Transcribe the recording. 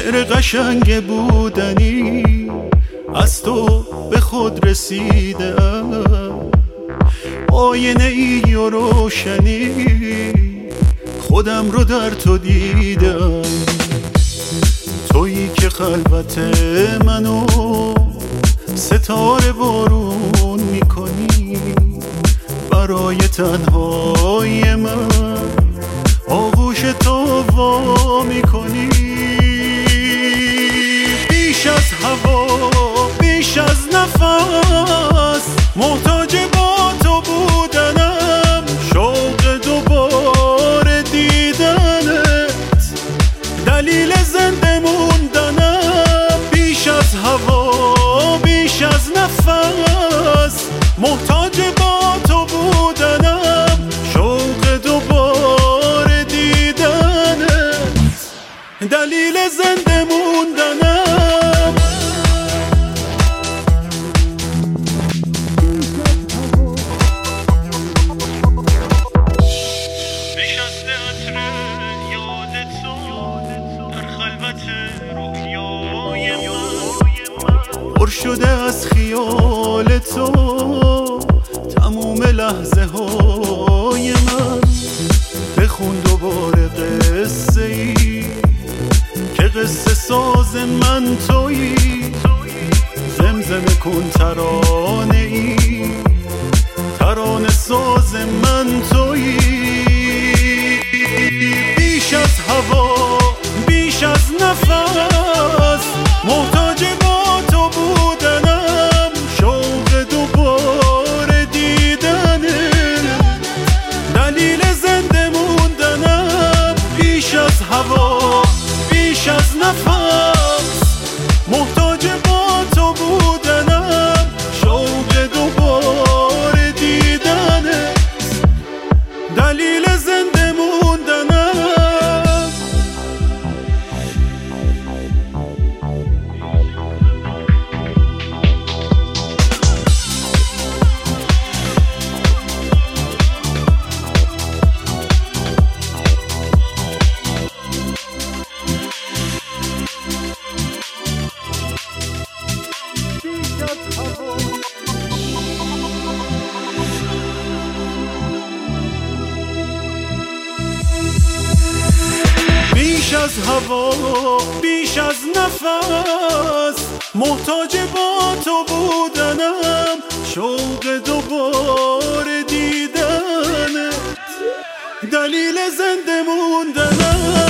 شعر قشنگ بودنی از تو به خود رسیدم، آینه ای و روشنی خودم رو در تو دیدم. تویی که خلوت منو ستاره بارون میکنی، برای تنهای من آغوش تو وا میکنی. بیش از هوا بیش از نفس محتاج با تو بودنم، شوق دوباره دیدنت دلیل زنده موندنم. بیش از هوا بیش از نفس محتاج با تو بودنم، شوق دوباره دیدنت دلیل زنده موندنم. پر شده از خیال تو تموم لحظه های من. بخون دوباره قصه ای که قصه ساز من تویی، زمزمه کن ترانه ای ترانه ساز من تویی. بیش از هوا بیش از نفس محتاج با تو بودنم، شوق دوباره دیدنه دلیل زنده موندنم. بیش از هوا بیش از نفس محتاج با تو بودنم، شوق دوباره دیدنه دلیل زنده موندنم. بیش از هوا بیش از نفس محتاج با تو بودنم، شوق دوباره دیدنت دلیل زنده موندنم.